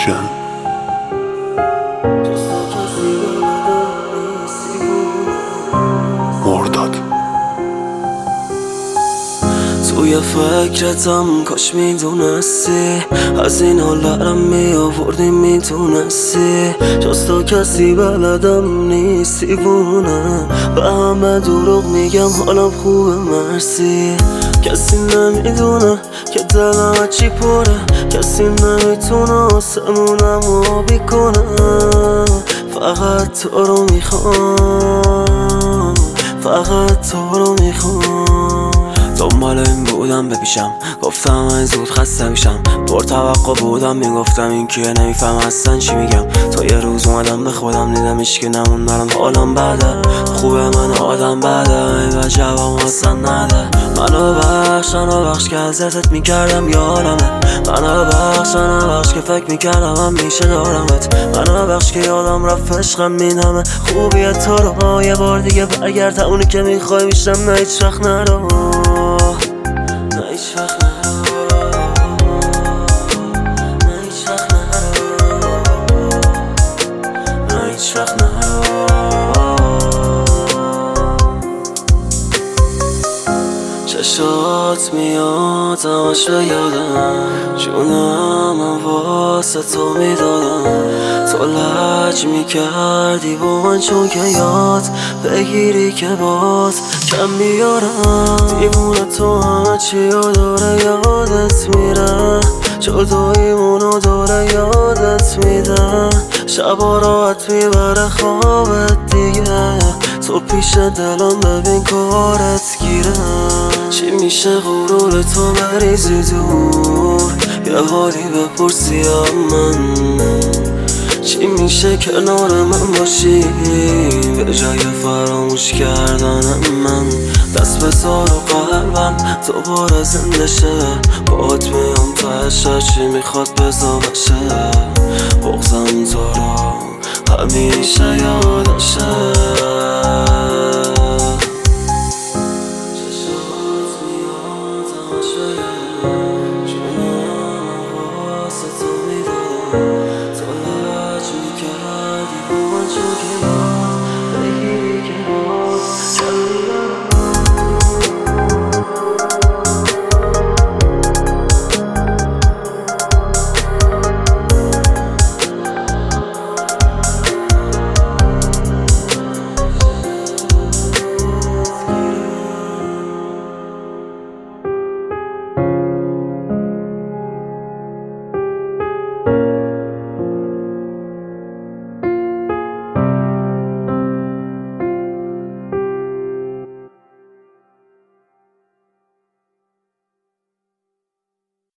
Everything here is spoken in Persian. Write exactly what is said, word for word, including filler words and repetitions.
اوشن. مرداد توی فکرتم کاش میدونستی از این حالرم میآوردی میتونستی جز تو کسی بلدم نیست دیوونم به همه دروغ میگم حالم خوبه مرسی کسی نمیدونه که دلم چی پره کسی نمیتونه آسمونم آبی کنه فقط تو رو میخوام فقط تو رو میخوام دنبال این بودم بپیشم گفتم من زود خسته میشم پر توقع بودم میگفتم این کیه نمیفهم اصلا چی میگم تا یه روز اومدم به خودم دیدمش که نمون برام حالم بده خوبه من آدم بده این وجبم اصلا نده منو بخش منو بخش که ازتت میکردم یارمه منو بخش منو بخش که فکر میکردم هم میشه دارمت منو بخش که یادم رفت عشقم این همه خوبیه تو رو یه بار دیگه برگرد اونی که میخوای میشم نه هیچ وقت نرو نه هیچ وقت نرو نه هیچ وقت نرو نه هیچ وقت نرو چشات میاد همش به یادم جونم من واسه تو میدادم تو لج میکردی با من چون که یاد بگیری که باز کم بیارم دیوونه تو همه چی داره یادت میره جداییمونو داره یادت میده شبا راحت میبره خوابت دیگه تو پیش دلم ببین کارت گیره چی میشه غرور تو بریزی دور یه حالی بپرسی من چی میشه کنار من باشی به جای فراموش کردن من دست بذار و قلبم دوباره زنده شه باهات میام تهش هرچی میخواد بزا بشه بغضم تو رو همیشه یادشه